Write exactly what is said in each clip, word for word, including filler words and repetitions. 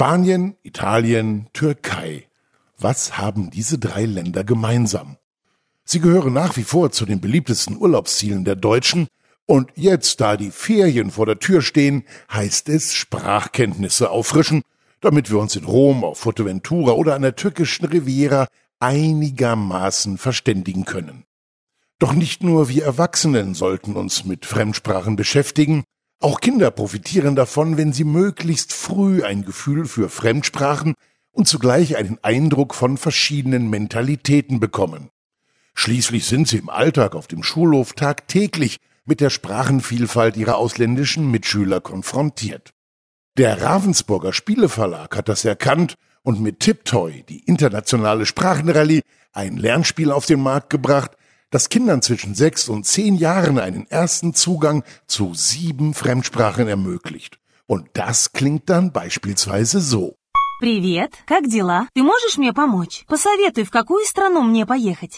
Spanien, Italien, Türkei. Was haben diese drei Länder gemeinsam? Sie gehören nach wie vor zu den beliebtesten Urlaubszielen der Deutschen. Und jetzt, da die Ferien vor der Tür stehen, heißt es Sprachkenntnisse auffrischen, damit wir uns in Rom, auf Fuerteventura oder an der türkischen Riviera einigermaßen verständigen können. Doch nicht nur wir Erwachsenen sollten uns mit Fremdsprachen beschäftigen, auch Kinder profitieren davon, wenn sie möglichst früh ein Gefühl für Fremdsprachen und zugleich einen Eindruck von verschiedenen Mentalitäten bekommen. Schließlich sind sie im Alltag auf dem Schulhof tagtäglich mit der Sprachenvielfalt ihrer ausländischen Mitschüler konfrontiert. Der Ravensburger Spieleverlag hat das erkannt und mit Tiptoy, die internationale Sprachenrallye, ein Lernspiel auf den Markt gebracht, das Kindern zwischen sechs und zehn Jahren einen ersten Zugang zu sieben Fremdsprachen ermöglicht. Und das klingt dann beispielsweise so. Привет, как дела? Ты можешь мне помочь? Посоветуй, в какую страну мне поехать?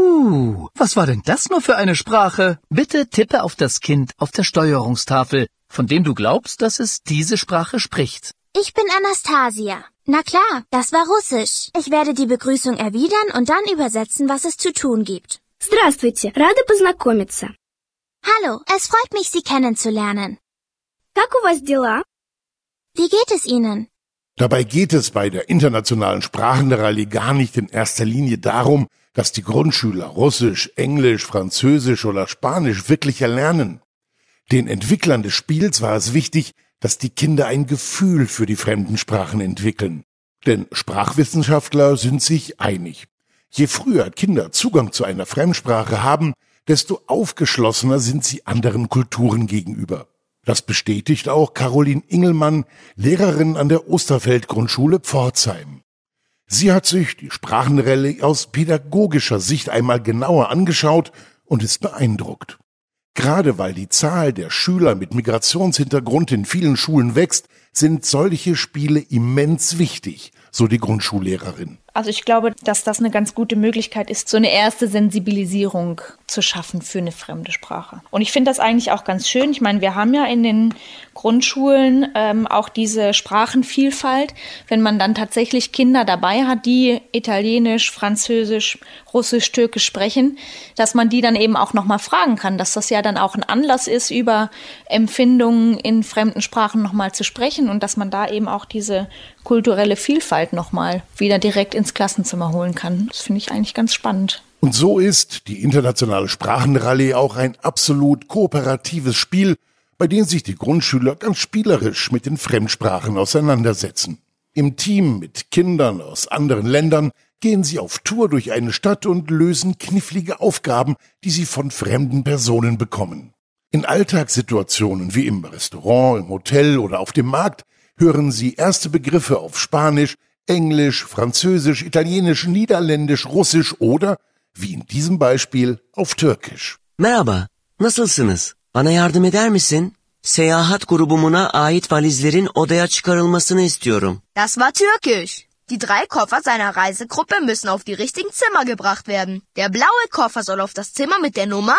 Uh, was war denn das nur für eine Sprache? Bitte tippe auf das Kind auf der Steuerungstafel, von dem du glaubst, dass es diese Sprache spricht. Ich bin Anastasia. Na klar, das war Russisch. Ich werde die Begrüßung erwidern und dann übersetzen, was es zu tun gibt. Здравствуйте, рада познакомиться. Hallo, es freut mich, Sie kennenzulernen. Как у вас дела? Wie geht es Ihnen? Dabei geht es bei der internationalen Sprachenrallye gar nicht in erster Linie darum, dass die Grundschüler Russisch, Englisch, Französisch oder Spanisch wirklich erlernen. Den Entwicklern des Spiels war es wichtig, dass die Kinder ein Gefühl für die fremden Sprachen entwickeln. Denn Sprachwissenschaftler sind sich einig. Je früher Kinder Zugang zu einer Fremdsprache haben, desto aufgeschlossener sind sie anderen Kulturen gegenüber. Das bestätigt auch Caroline Ingelmann, Lehrerin an der Osterfeld-Grundschule Pforzheim. Sie hat sich die Sprachenrallye aus pädagogischer Sicht einmal genauer angeschaut und ist beeindruckt. Gerade weil die Zahl der Schüler mit Migrationshintergrund in vielen Schulen wächst, sind solche Spiele immens wichtig, so die Grundschullehrerin. Also ich glaube, dass das eine ganz gute Möglichkeit ist, so eine erste Sensibilisierung zu schaffen für eine fremde Sprache. Und ich finde das eigentlich auch ganz schön. Ich meine, wir haben ja in den Grundschulen ähm, auch diese Sprachenvielfalt. Wenn man dann tatsächlich Kinder dabei hat, die Italienisch, Französisch, Russisch, Türkisch sprechen, dass man die dann eben auch nochmal fragen kann, dass das ja dann auch ein Anlass ist, über Empfindungen in fremden Sprachen nochmal zu sprechen und dass man da eben auch diese kulturelle Vielfalt nochmal wieder direkt ins Klassenzimmer holen kann. Das finde ich eigentlich ganz spannend. Und so ist die internationale Sprachenrallye auch ein absolut kooperatives Spiel, bei dem sich die Grundschüler ganz spielerisch mit den Fremdsprachen auseinandersetzen. Im Team mit Kindern aus anderen Ländern gehen sie auf Tour durch eine Stadt und lösen knifflige Aufgaben, die sie von fremden Personen bekommen. In Alltagssituationen wie im Restaurant, im Hotel oder auf dem Markt hören sie erste Begriffe auf Spanisch, Englisch, Französisch, Italienisch, Niederländisch, Russisch oder, wie in diesem Beispiel, auf Türkisch. Merhaba, nasılsınız? Bana yardım eder misin? Seyahat grubumuna ait valizlerin odaya çıkarılmasını istiyorum. Das war Türkisch. Die drei Koffer seiner Reisegruppe müssen auf die richtigen Zimmer gebracht werden. Der blaue Koffer soll auf das Zimmer mit der Nummer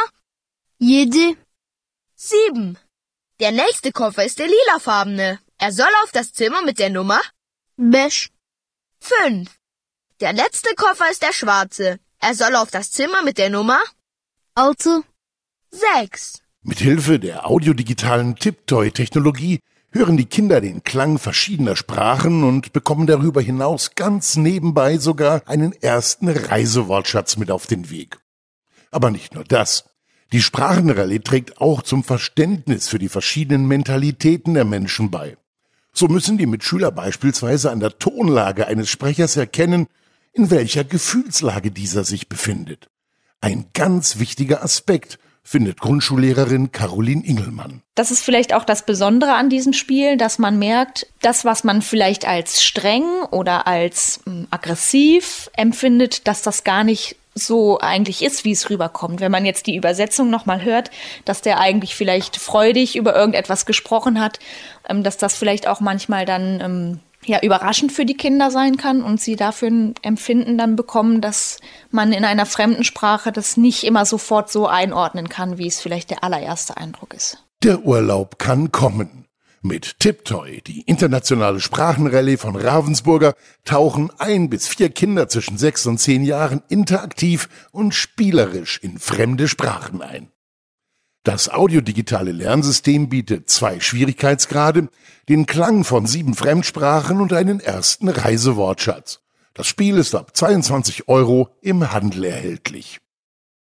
Yedi. sieben. Der nächste Koffer ist der lilafarbene. Er soll auf das Zimmer mit der Nummer Beş. fünf. Der letzte Koffer ist der schwarze. Er soll auf das Zimmer mit der Nummer Altı. sechs. Mithilfe der audiodigitalen Tiptoy-Technologie hören die Kinder den Klang verschiedener Sprachen und bekommen darüber hinaus ganz nebenbei sogar einen ersten Reisewortschatz mit auf den Weg. Aber nicht nur das. Die Sprachenrallye trägt auch zum Verständnis für die verschiedenen Mentalitäten der Menschen bei. So müssen die Mitschüler beispielsweise an der Tonlage eines Sprechers erkennen, in welcher Gefühlslage dieser sich befindet. Ein ganz wichtiger Aspekt, findet Grundschullehrerin Caroline Ingelmann. Das ist vielleicht auch das Besondere an diesem Spiel, dass man merkt, das, was man vielleicht als streng oder als mh, aggressiv empfindet, dass das gar nicht so eigentlich ist, wie es rüberkommt. Wenn man jetzt die Übersetzung nochmal hört, dass der eigentlich vielleicht freudig über irgendetwas gesprochen hat, ähm, dass das vielleicht auch manchmal dann ähm, ja überraschend für die Kinder sein kann und sie dafür ein Empfinden dann bekommen, dass man in einer fremden Sprache das nicht immer sofort so einordnen kann, wie es vielleicht der allererste Eindruck ist. Der Urlaub kann kommen. Mit Tiptoy, die internationale Sprachenrallye von Ravensburger, tauchen ein bis vier Kinder zwischen sechs und zehn Jahren interaktiv und spielerisch in fremde Sprachen ein. Das audiodigitale Lernsystem bietet zwei Schwierigkeitsgrade, den Klang von sieben Fremdsprachen und einen ersten Reisewortschatz. Das Spiel ist ab zweiundzwanzig Euro im Handel erhältlich.